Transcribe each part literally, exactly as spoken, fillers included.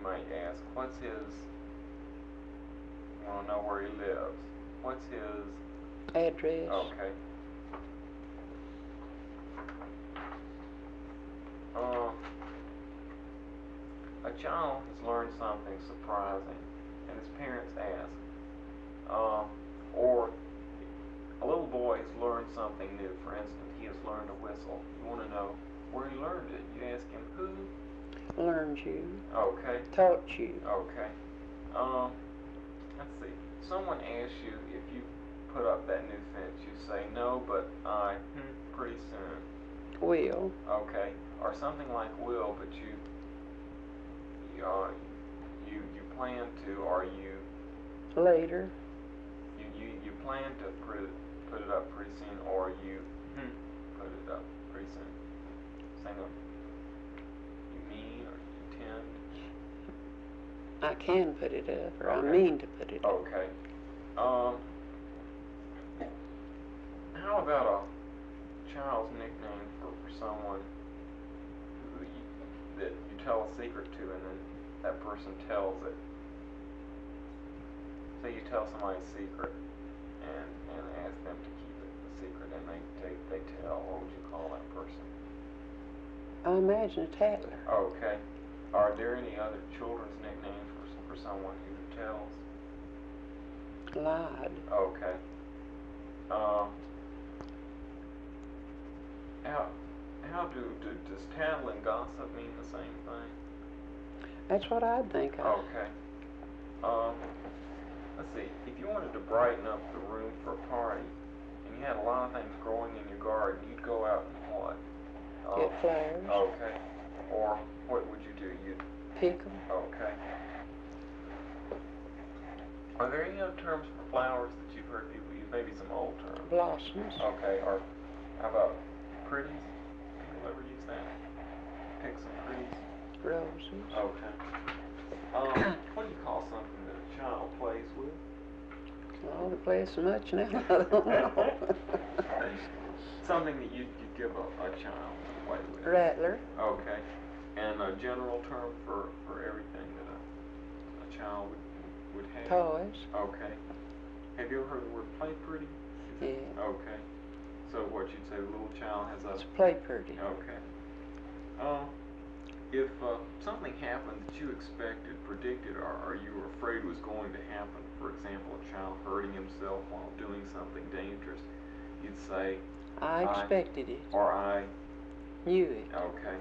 might ask, what's his, you want to know where he lives. What's his address? Okay. Uh, a child has learned something surprising, and his parents ask. Uh, or a little boy has learned something new. For instance, he has learned to whistle. You want to know where he learned it. You ask him, who? Learned you. Okay. Taught you. Okay. Um, let's see. Someone asks you if you put up that new fence. You say, no, but I, hmm, pretty soon. Will. Okay. Or something like will, but you, you, uh, you, you plan to, or you... Later. You, you, you plan to put it, put it up pretty soon, or you hmm, put it up pretty soon. Same of you mean or you intend. I can put it up, or Okay. I mean to put it up. Okay. Um. How about a child's nickname for, for someone who you, that you tell a secret to, and then that person tells it? Say you tell somebody a secret, and and ask them to keep it a secret, and they they, they tell. What would you call that person? I imagine a tattler. Okay. Are there any other children's nicknames for for someone who tells? Lied. Okay. Uh, how how do, do does tattle and gossip mean the same thing? That's what I'd think of. Okay. Um, let's see. If you wanted to brighten up the room for a party, and you had a lot of things growing in your garden, you'd go out and what? Uh, Get flowers. Okay. Or what would you do? You'd Pick 'em. Okay. Are there any other terms for flowers that you've heard people use? Maybe some old terms. Blossoms. Okay. Or how about pretties? People ever use that? Pick some pretties. Roses. Okay. Um, what do you call something that a child plays with? Oh, they play so much now, I don't know. Something that you you give a, a child to play with. Rattler. Okay. And a general term for, for everything that a, a child would, would have? Toys. Okay. Have you ever heard the word play pretty? Yeah. Okay. So what you'd say, the little child has a... It's play pretty. Okay. Uh, if uh, something happened that you expected, predicted, or, or you were afraid was going to happen, for example, a child hurting himself while doing something dangerous, you'd say... I expected I, it. Or I... Knew it. Okay.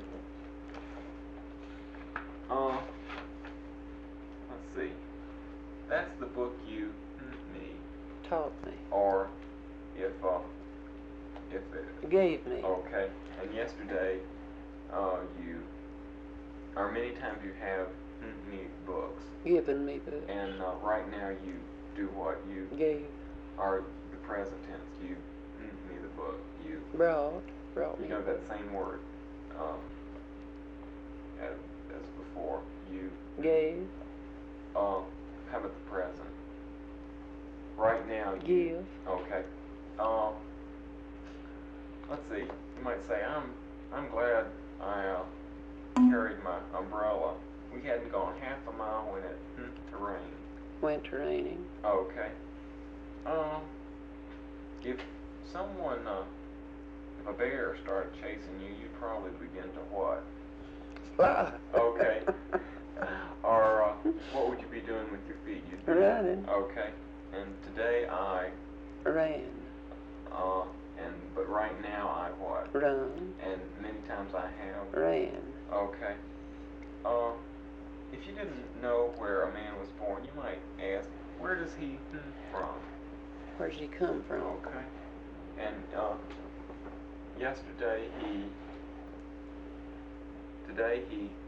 Uh, let's see. That's the book you me. Taught me. Or if uh, if it Gave me. Okay. And yesterday, uh, you or many times you have me books. Given me books. And uh, right now you do what you Gave. Are the present tense. You me the book. You Brought. Brought me. You know that same word. Um, as, as before. You Gave. Uh, how about the present? Right now, you... Give. Okay. Um, let's see. You might say, I'm I'm glad I uh, carried my umbrella. We hadn't gone half a mile when it hmm, to rain. Went to raining. Okay. Um, if someone, uh, if a bear started chasing you, you'd probably begin to what? Fly. Okay. Or uh, what would you be doing with your feet? You'd be running. Okay. And today I ran. Uh, and but right now I what? Run. And many times I have ran. Okay. Uh, if you didn't know where a man was born, you might ask, where does he hmm, from? Where does he come from? Okay. And uh, yesterday he, today he